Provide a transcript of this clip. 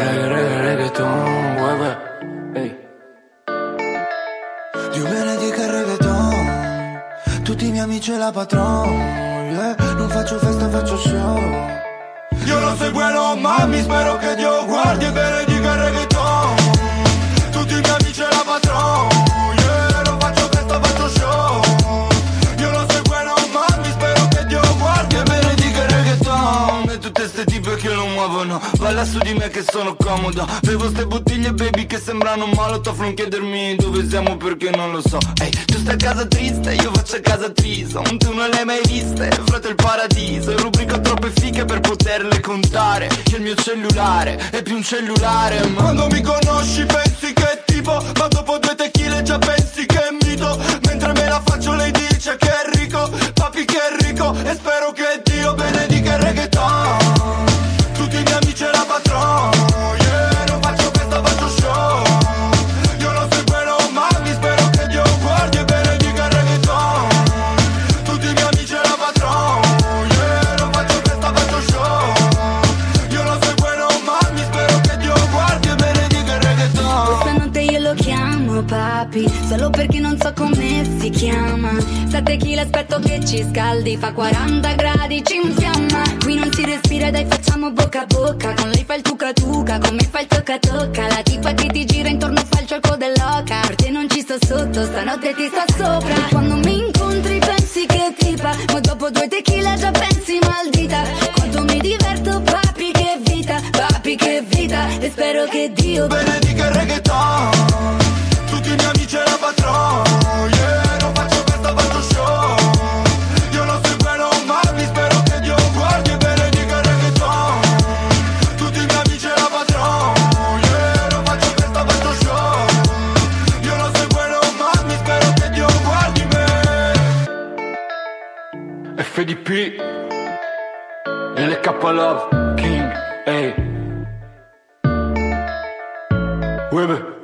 reggaeton, mueve, ey. Dio benedica il reggaeton, tutti i miei amici e la patron, yeah. Non faccio festa, faccio show. Io non soy bueno, mami, spero che Dio guardi e benedica il reggaeton, tutti i miei amici e la patron, yeah. Non faccio festa, faccio show. Io non soy bueno, mami, spero che Dio guardi e benedica il reggaeton. E tutte ste tipe che lo muovono, balla su di me che sono comodo. Bevo ste bottiglie baby che sembrano molotov. Non chiedermi dove siamo perché non lo so. Ehi, tu stai a casa triste, io faccio a casa trison. Tu non le hai mai viste, frate il paradiso. Rubrico troppe fighe per poterle contare. Che il mio cellulare è più un cellulare, ma quando mi conosci pensi che è tipo, ma dopo 2 tequile già pensi che è mito. Mentre me la faccio lei dice che è ricco, papi che è ricco. E spero che Dio benedica il reggaeton, tutti i miei amici e la patron, yeah. Non faccio festa, faccio show. Io non soy bueno, mami, spero che Dio guardi e benedica il reggaeton, tutti i miei amici e la patron, yeah. Non faccio festa, faccio show. Io non soy bueno, mami, spero che Dio guardi e benedica il reggaeton. Questa notte io lo chiamo papi, solo perché non so come si chiama. 7 kg aspetto che ci scaldi, fa 40 gradi, ci infiamma. Qui non si respira, dai facciamo bocca a bocca. Con lei fa il tuca tuca, con me fa il tocca tocca. La tipa che ti gira intorno fa il gioco dell'oca. Per te non ci sto sotto, stanotte ti sto sopra. Quando mi incontri pensi che tipa, ma dopo 2 tequila già pensi maldita. Quanto mi diverto papi che vita, papi che vita. E spero che Dio benedica il reggaeton, tutti i miei amici e la patron, yeah. Non faccio festa, faccio show. Io non soy bueno, mami, spero che Dio guardi e benedica il reggaeton, tutti i miei amici e la patron, yeah. Non faccio festa, faccio show. Io non soy bueno, mami, spero che Dio guardi me. FDP LK Love King, ey. Mueve.